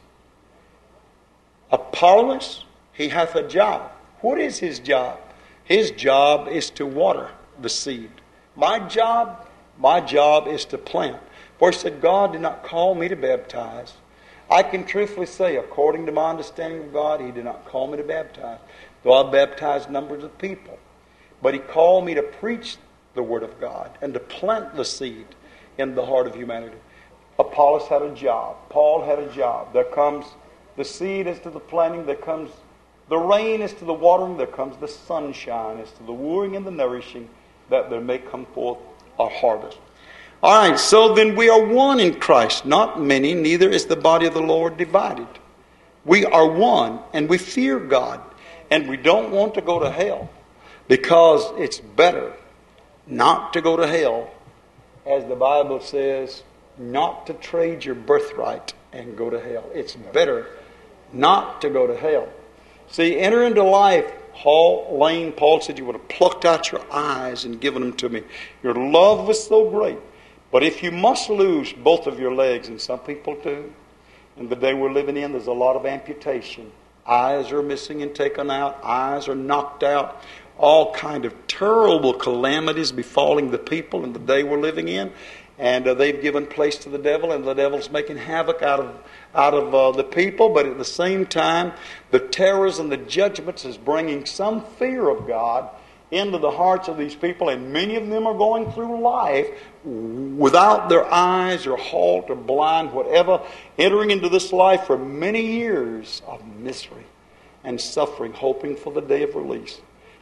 Speaker 1: Apollos, he hath a job. What is his job? His job is to water the seed. My job, my job is to plant. For he said, God did not call me to baptize. I can truthfully say, according to my understanding of God, He did not call me to baptize, though I baptized numbers of people. But He called me to preach the Word of God and to plant the seed in the heart of humanity. Apollos had a job. Paul had a job. There comes the seed as to the planting. There comes the rain as to the watering. There comes the sunshine as to the wooing and the nourishing, that there may come forth a harvest. All right, so then we are one in Christ, not many, neither is the body of the Lord divided. We are one, and we fear God, and we don't want to go to hell, because it's better not to go to hell, as the Bible says, not to trade your birthright and go to hell. It's better not to go to hell. See, enter into life. Paul, Lane, Paul said, you would have plucked out your eyes and given them to me. Your love was so great. But if you must lose both of your legs, and some people do, in the day we're living in, there's a lot of amputation. Eyes are missing and taken out. Eyes are knocked out. All kind of terrible calamities befalling the people in the day we're living in. And uh, they've given place to the devil, and the devil's making havoc out of out of uh, the people. But at the same time, the terrors and the judgments is bringing some fear of God into the hearts of these people, and many of them are going through life without their eyes or halt or blind, whatever, entering into this life for many years of misery and suffering, hoping for the day of release.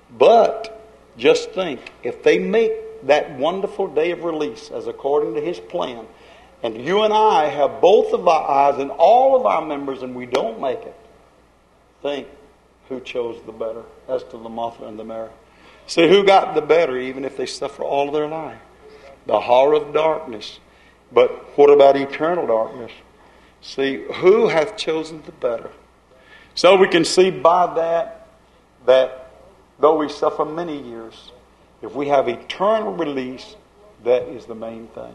Speaker 1: But just think, if they make that wonderful day of release as according to His plan, and you and I have both of our eyes and all of our members, and we don't make it, think who chose the better as to the Martha and the Mary. See, who got the better even if they suffer all of their life? The horror of darkness. But what about eternal darkness? See, who hath chosen the better? So we can see by that, that though we suffer many years, if we have eternal release, that is the main thing.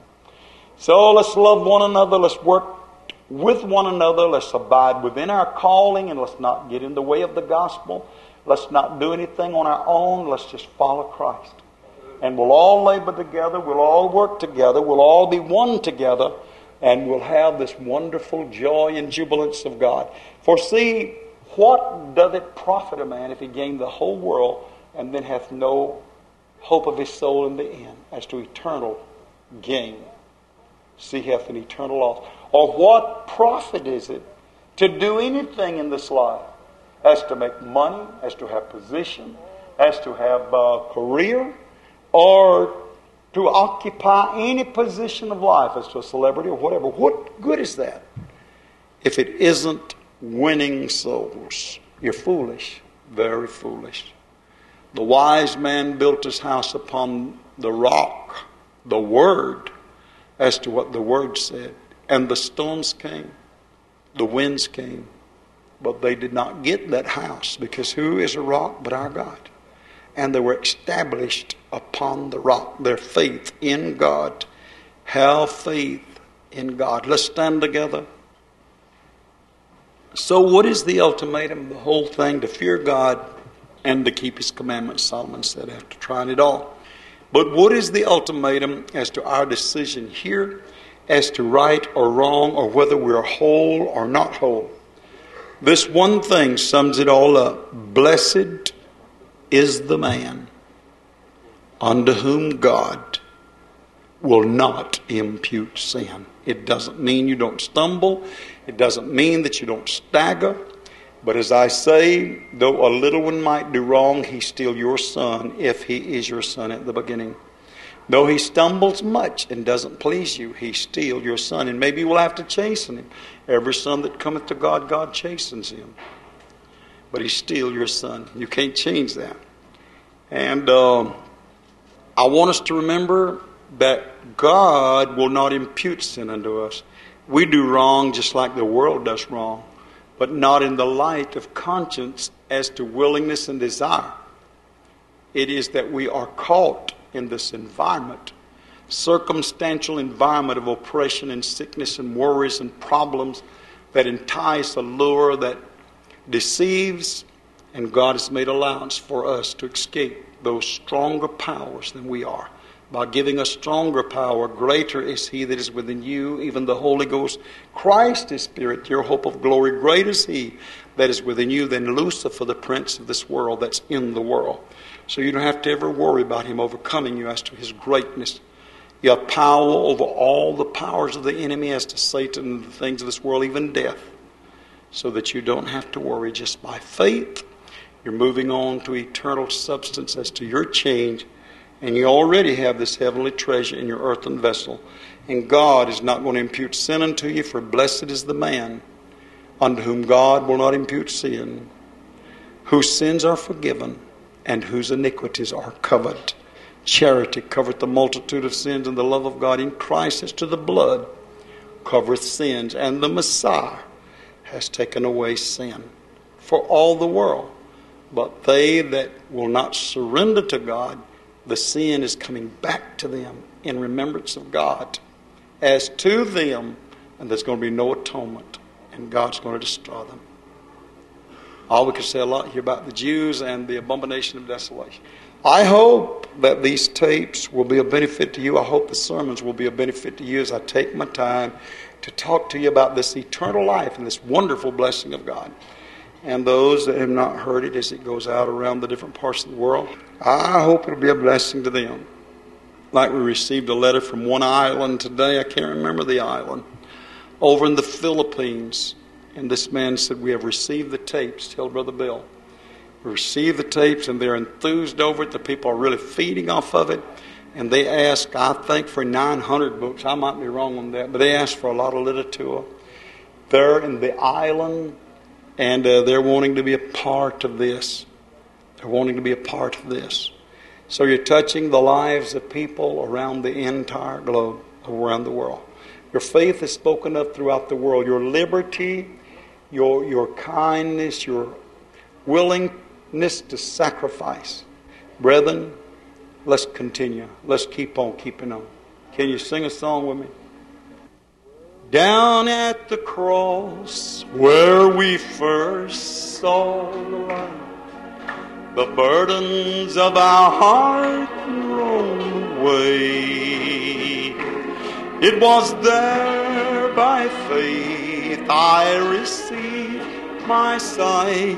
Speaker 1: So let's love one another. Let's work with one another. Let's abide within our calling, and let's not get in the way of the gospel. Let's not do anything on our own. Let's just follow Christ. And we'll all labor together. We'll all work together. We'll all be one together. And we'll have this wonderful joy and jubilance of God. For see, what doth it profit a man if he gain the whole world and then hath no hope of his soul in the end, as to eternal gain? See, hath an eternal loss. Or what profit is it to do anything in this life? As to make money, as to have position, as to have a career, or to occupy any position of life, as to a celebrity or whatever. What good is that if it isn't winning souls? You're foolish, very foolish. The wise man built his house upon the rock, the Word, as to what the Word said. And the storms came, the winds came. But they did not get that house, because who is a rock but our God? And they were established upon the rock. Their faith in God. Have faith in God. Let's stand together. So what is the ultimatum? The whole thing, to fear God and to keep His commandments, Solomon said, after trying it all. But what is the ultimatum as to our decision here, as to right or wrong, or whether we're whole or not whole? This one thing sums it all up. Blessed is the man unto whom God will not impute sin. It doesn't mean you don't stumble. It doesn't mean that you don't stagger. But as I say, though a little one might do wrong, he's still your son if he is your son at the beginning. Though he stumbles much and doesn't please you, he's still your son. And maybe you will have to chasten him. Every son that cometh to God, God chastens him. But he's still your son. You can't change that. And uh, I want us to remember that God will not impute sin unto us. We do wrong just like the world does wrong, but not in the light of conscience as to willingness and desire. It is that we are caught in this environment, circumstantial environment of oppression and sickness and worries and problems that entice, allure, that deceives, and God has made allowance for us to escape those stronger powers than we are. By giving us stronger power, greater is He that is within you, even the Holy Ghost. Christ is Spirit, your hope of glory. Great is He that is within you than Lucifer, the prince of this world that's in the world. So you don't have to ever worry about him overcoming you as to his greatness. You have power over all the powers of the enemy as to Satan and the things of this world, even death. So that you don't have to worry. Just by faith, you're moving on to eternal substance as to your change. And you already have this heavenly treasure in your earthen vessel. And God is not going to impute sin unto you, for blessed is the man unto whom God will not impute sin, whose sins are forgiven, and whose iniquities are covered. Charity covereth the multitude of sins, and the love of God in Christ as to the blood covereth sins. And the Messiah has taken away sin for all the world. But they that will not surrender to God, the sin is coming back to them in remembrance of God as to them, and there's going to be no atonement, and God's going to destroy them. Oh, we could say a lot here about the Jews and the abomination of desolation. I hope that these tapes will be a benefit to you. I hope the sermons will be a benefit to you as I take my time to talk to you about this eternal life and this wonderful blessing of God. And those that have not heard it as it goes out around the different parts of the world, I hope it'll be a blessing to them. Like we received a letter from one island today, I can't remember the island, over in the Philippines. And this man said, we have received the tapes. Tell Brother Bill. We received the tapes and they're enthused over it. The people are really feeding off of it. And they ask, I think, for nine hundred books. I might be wrong on that. But they ask for a lot of literature. They're in the island and uh, they're wanting to be a part of this. They're wanting to be a part of this. So you're touching the lives of people around the entire globe, around the world. Your faith is spoken of throughout the world. Your liberty, your, your kindness, your willingness to sacrifice. Brethren, let's continue. Let's keep on keeping on. Can you sing a song with me? Down at the cross where we first saw the light, the burdens of our heart rolled away. It was there by faith I received my sight.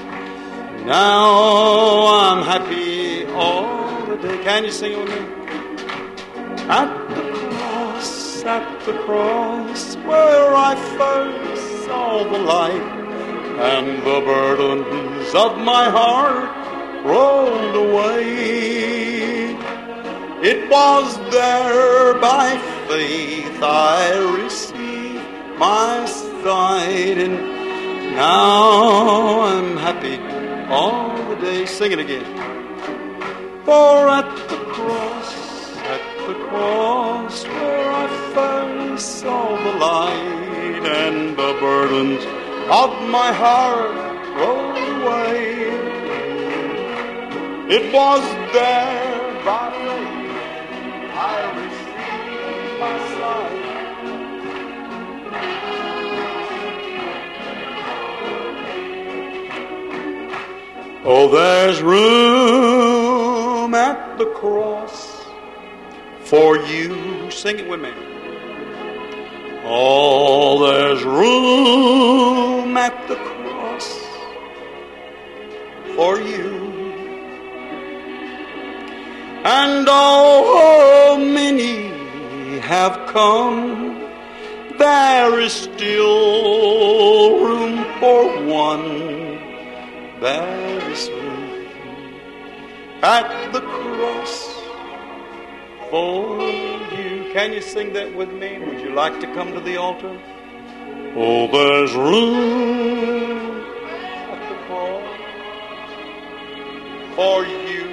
Speaker 1: Now I'm happy all the day. Can you sing it with me? At the cross, at the cross, where I first saw the light, and the burdens of my heart rolled away. It was there by faith I received my sight, and now I'm happy all the day. Sing it again. For at the cross, at the cross, where I first saw the light, and the burdens of my heart rolled away. It was there by faith I received my sight. Oh, there's room at the cross for you. Sing it with me. Oh, there's room at the cross for you. And oh, many have come, there is still room for one. There is room at the cross for you. Can you sing that with me? Would you like to come to the altar? Oh, there's room at the cross for you.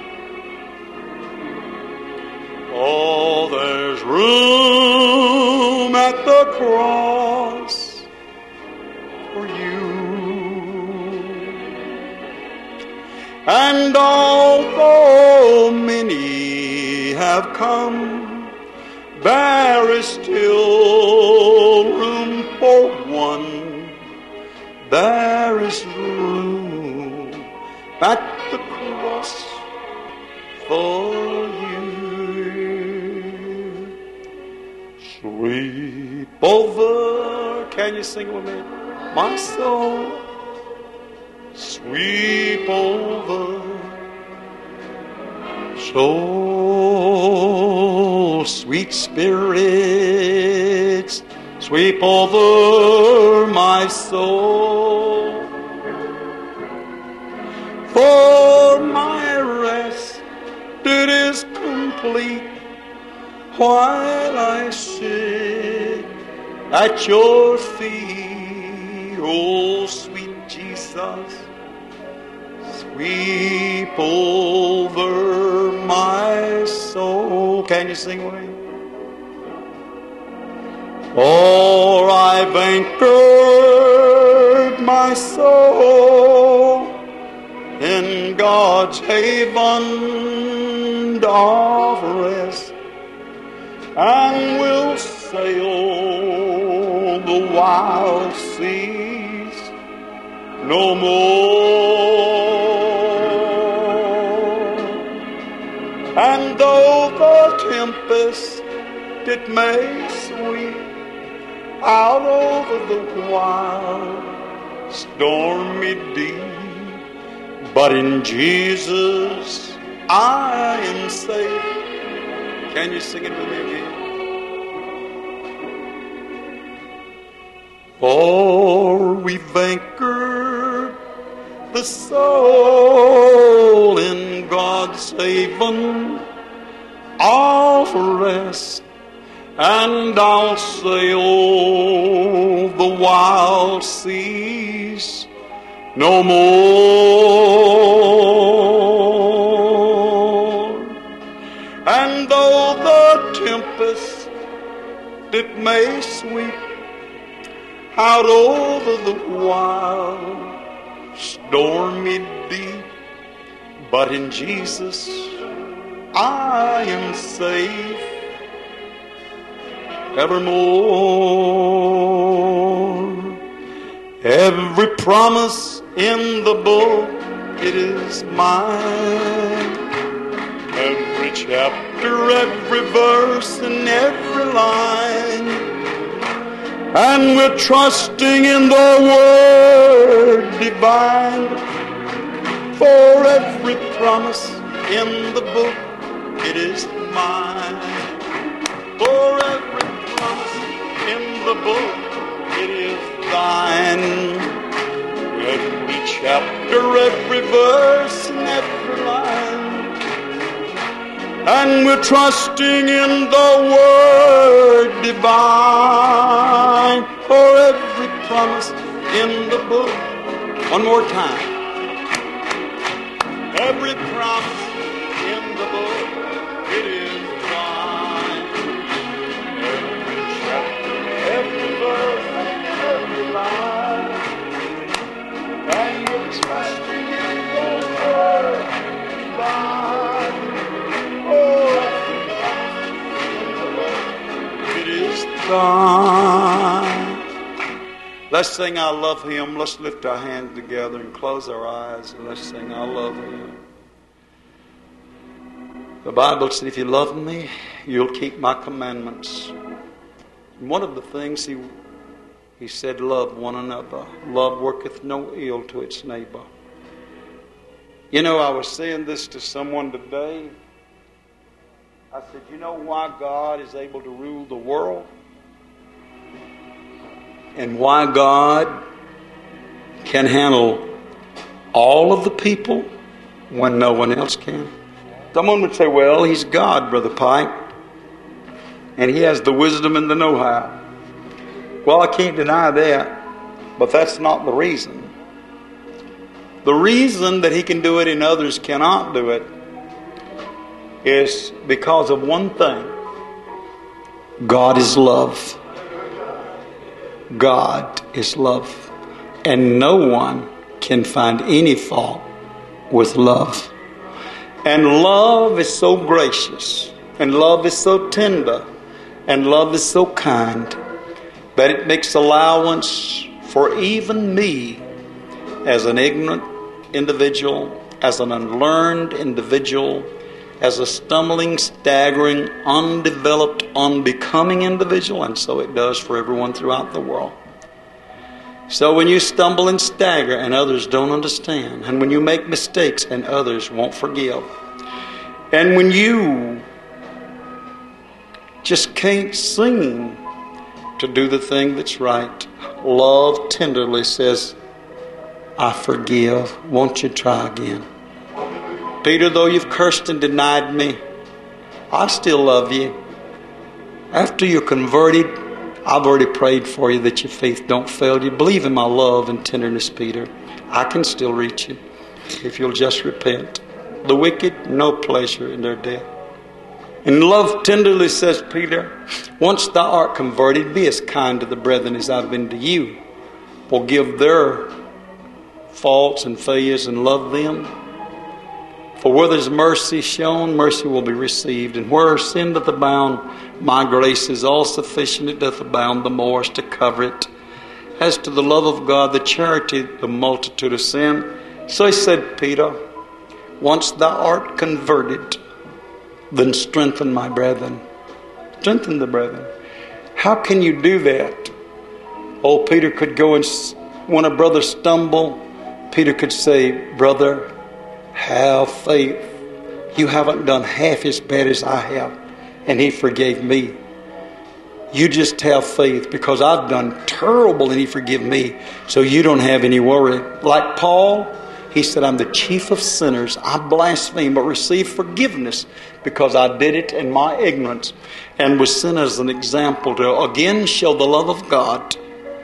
Speaker 1: Oh, there's room at the cross for you. And although many have come, there is still room for one. There is room at the cross for you. Sweep over, can you sing with me? My soul, sweep over. So, sweet spirits, sweep over my soul. For my rest, it is complete while I sit at your feet. Oh, sweet Jesus, sweep over my soul. Can you sing with me? For I've anchored my soul in God's haven of rest, and will sail the wild seas no more. And though the tempest it may sweep out over the wild stormy deep, but in Jesus I am safe. Can you sing it with me again? For we've anchored the soul in God's haven of rest, and I'll sail the wild seas no more. And though the tempest it may sweep out over the wild stormy deep, but in Jesus I am safe evermore. Every promise in the book, it is mine. Every chapter, every verse, and every line. And we're trusting in the Word divine. For every promise in the book, it is mine. For every promise in the book, it is thine. Every chapter, every verse, and every line. And we're trusting in the Word divine. For every promise in the book. One more time. Every promise in the book, it is thine. Every chapter, every verse, every line. And we're trusting in the Word divine. Oh, every promise in the book, it is thine. Let's sing I Love Him. Let's lift our hands together and close our eyes and let's sing I Love Him. The Bible said, if you love me, you'll keep my commandments. And one of the things he, he said, love one another. Love worketh no ill to its neighbor. You know, I was saying this to someone today. I said, you know why God is able to rule the world? And why God can handle all of the people when no one else can? Someone would say, well, He's God, Brother Pike. And He has the wisdom and the know-how. Well, I can't deny that. But that's not the reason. The reason that He can do it and others cannot do it is because of one thing. God is love. God is love. And no one can find any fault with love. And love is so gracious. And love is so tender. And love is so kind that it makes allowance for even me as an ignorant individual, as an unlearned individual, as a stumbling, staggering, undeveloped, unbecoming individual, and so it does for everyone throughout the world. So when you stumble and stagger and others don't understand, and when you make mistakes and others won't forgive, and when you just can't seem to do the thing that's right, love tenderly says, I forgive. Won't you try again? Peter, though you've cursed and denied me, I still love you. After you're converted, I've already prayed for you that your faith don't fail you. Believe in my love and tenderness, Peter. I can still reach you if you'll just repent. The wicked, no pleasure in their death. And love tenderly says, Peter, once thou art converted, be as kind to the brethren as I've been to you. Forgive their faults and failures and love them. For where there's mercy shown, mercy will be received. And where sin doth abound, my grace is all sufficient. It doth abound the more as to cover it. As to the love of God, the charity, the multitude of sin. So he said, Peter, once thou art converted, then strengthen my brethren. Strengthen the brethren. How can you do that? Oh, Peter could go and, when a brother stumble, Peter could say, brother, have faith. You haven't done half as bad as I have. And He forgave me. You just have faith because I've done terrible and He forgave me. So you don't have any worry. Like Paul, he said, I'm the chief of sinners. I blaspheme but receive forgiveness because I did it in my ignorance and was sent as an example to again show the love of God.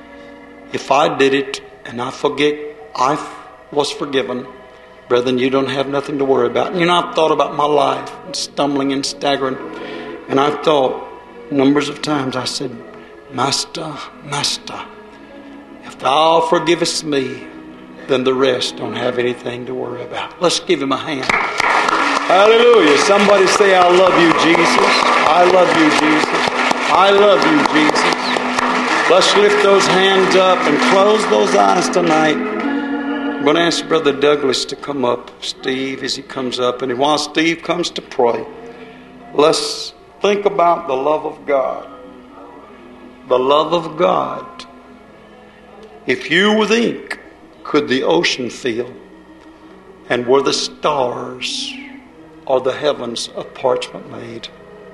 Speaker 1: If I did it and I forget, I was forgiven. Brethren, you don't have nothing to worry about. And you know, I've thought about my life, and stumbling and staggering. And I've thought numbers of times, I said, Master, Master, if thou forgivest me, then the rest don't have anything to worry about. Let's give Him a hand. Hallelujah. Somebody say, I love you, Jesus. I love you, Jesus. I love you, Jesus. Let's lift those hands up and close those eyes tonight. I'm going to ask Brother Douglas to come up, Steve, as he comes up. And while Steve comes to pray, let's think about the love of God. The love of God. If you with ink could the ocean fill, and were the stars or the heavens of parchment made,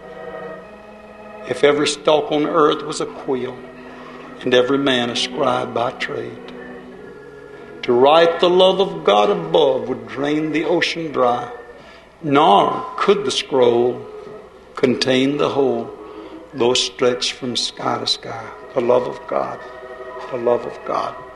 Speaker 1: if every stalk on earth was a quill, and every man a scribe by trade, to write the love of God above would drain the ocean dry, nor could the scroll contain the whole, though stretched from sky to sky. The love of God, the love of God.